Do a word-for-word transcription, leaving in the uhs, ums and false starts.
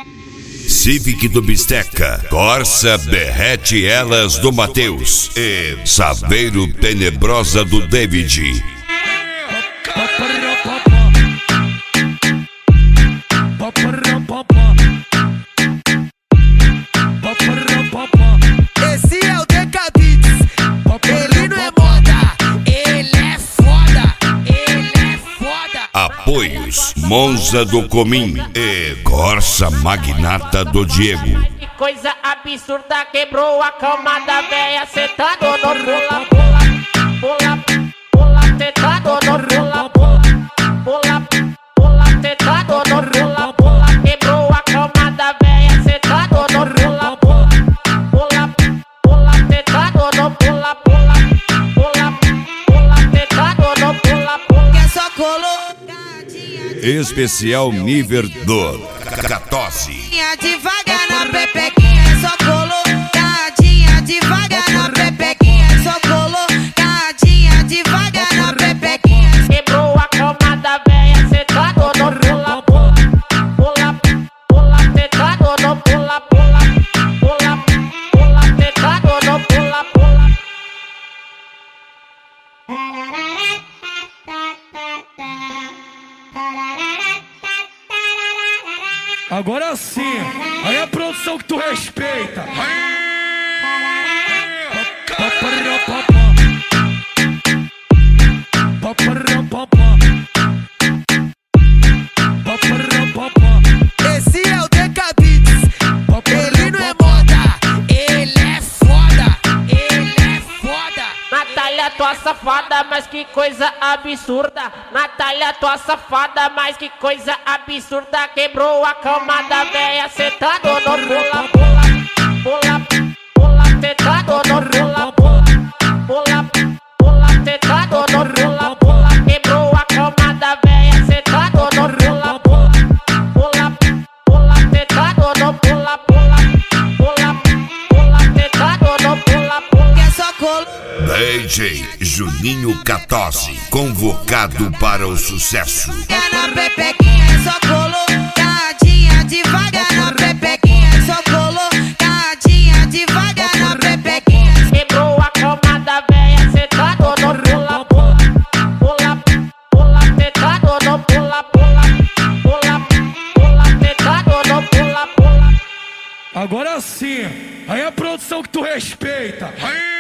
Civic do Bisteca, Corsa Berrete Elas do Matheus e Saveiro Tenebrosa do David. Esse é o Decabits, ele não é moda, ele é foda, ele é foda. Apoios Monza do Comim e Corsa Magnata do Diego. Que coisa absurda, quebrou a cama da véia, sentado no pula, pula, pula, pula, sentado no pula, pula, pula, pula, sentado no pula, pula, quebrou a cama da véia, sentado no pula, pula, pula, pula, sentado no pula, pula, pula, pula, sentado no pula, pula. Que só colocadinha Especial nível do Catose. devagar na pepequinha, só colocadinha devagar na pepequinha, só colocadinha devagar na pepequinha. Quebrou a cama da véia, sentado no pula, pula, pula, pula, sentado no pula, pula, pula, pula, sentado no pula, pula. Agora sim, aí a produção que tu respeita. Esse é o Decabits, ele não é moda, ele é foda, ele é foda. Natália, tua safada, mas que coisa absurda. Natália, tua safada, mas que coisa absurda. Quebrou a cama da véia, sentado no pula, pula, pula, pula, sentado no pula, pula, pula, pula, sentado no pula, pula. Quebrou a cama da véia, sentado no pula, pula, pula, pula, sentado no pula, pula, pula, pula, sentado no pula, pula. Que só colocadinha D J Juninho Catose, convocado para o sucesso. na pepequinha, só colocadinha devagar na pepequinha, só colocadinha devagar na pepequinha. Quebrou a cama da véia, sentado no pula, pula, pula, pula, sentado no pula, pula, pula, pula, sentado no pula, pula. Agora sim, aí a produção que tu respeita.